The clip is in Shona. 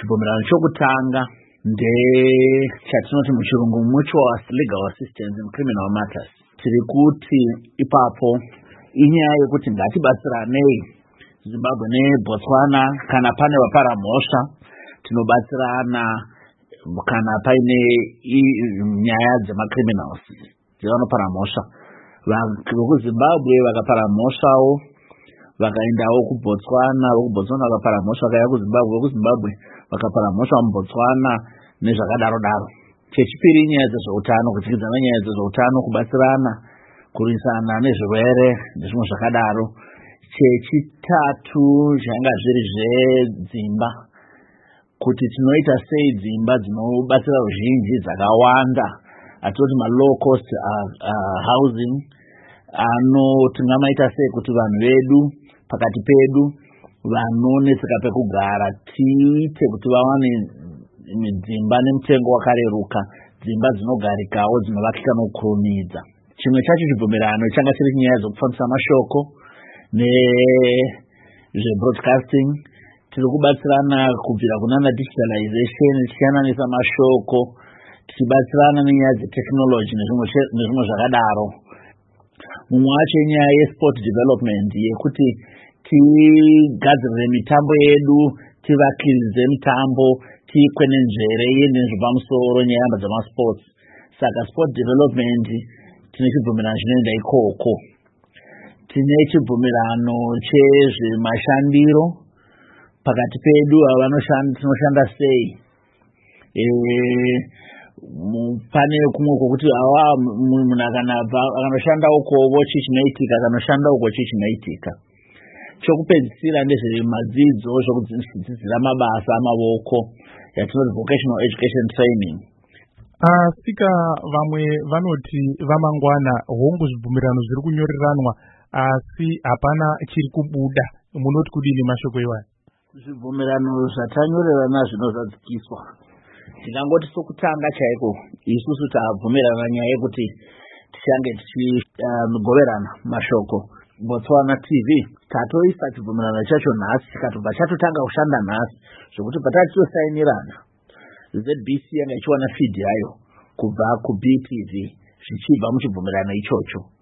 chibvumirano chokutanga ndechatinoti muchirungu mutual legal assistance in criminal matters. Tiri kuti ipapo inyaya yekuti ngatibatsiranei Zimbabwe neBotswana kana pane vapara mhosva tinobatsirana kana paine nyaya dzemacriminals dzevanopara mhosva. VekuZimbabwe vakapara mhosvawo vakaendawo kuBotswana, vekuBotswana vakapara mhosva vakauya kuZimbabwe, vekuZimbabwe vakapara mhosva muBotswana nezvakadaro daro. Chechipiri nyaya dzezveutano, kudyidzana nyaya dzezveutano, kubatsirana kurwisana nezvirwere nezvimwe zvakadaro. Chechitatu zvanga zviri zvedzimba, kuti tinoita sei dzimba dzinobatsira ruzhinji dzakawanda, atoti low cost housing tingamaita sei kuti vanhu vedu pakati pedu vanonetseka pekugara tiite kuti vawane dzimba nemutengo wakareruka, dzimba dzinogarikawo dzinovakika nokukurumidza. Chimwe chacho chibvumirano changa chiri nyaya dzokufambisa mashoko nezvebroadcasting. Tiri kubatsirana kubvira kunana digitalization tichiyananisa mashoko, tichibatsirana nenyaya dzeteknology nezvimwe zvakadaro. Mumwe wacho inyaya yesport development, yekuti tigadzirire mitambo yedu, tivakiridze mitambo, tiikwenenzvere iende nezvepamusoro nyaya dzamasports. Saka sport development tine chibvumirano chinoenda ikoko. Tine chibvumirano chezvemashandiro pakati pedu tinoshanda sei. Pane kumwe kwokuti munhu akanoshanda uko chichinoitika, akanoshanda uko chichinoitika. Chokupedzisira ndezvemadzidzo, zvokudzidzira mabasa amavoko yatinoti vocational education training. Sika vamwe vanoti vamangwana hongu zvibvumirano zviri kunyoreranwa asi hapana chiri kubuda. Munoti kudini mashoko iwayo? Zvibvumirano zvatanyorerana zvinozadzikiswa. Ndingangoti sokutanga chaiko isusu tabvumirana nyaya yekuti tichange tichigoverana mashoko. Botswana TV tatoisa chibvumirano chacho nhasi, tikatobva chatotanga kushanda nhasi, zvokuti patatosainirana ZBC yanga ichiwana feed yayo kubva kuBTV zvichibva muchibvumirano ichocho.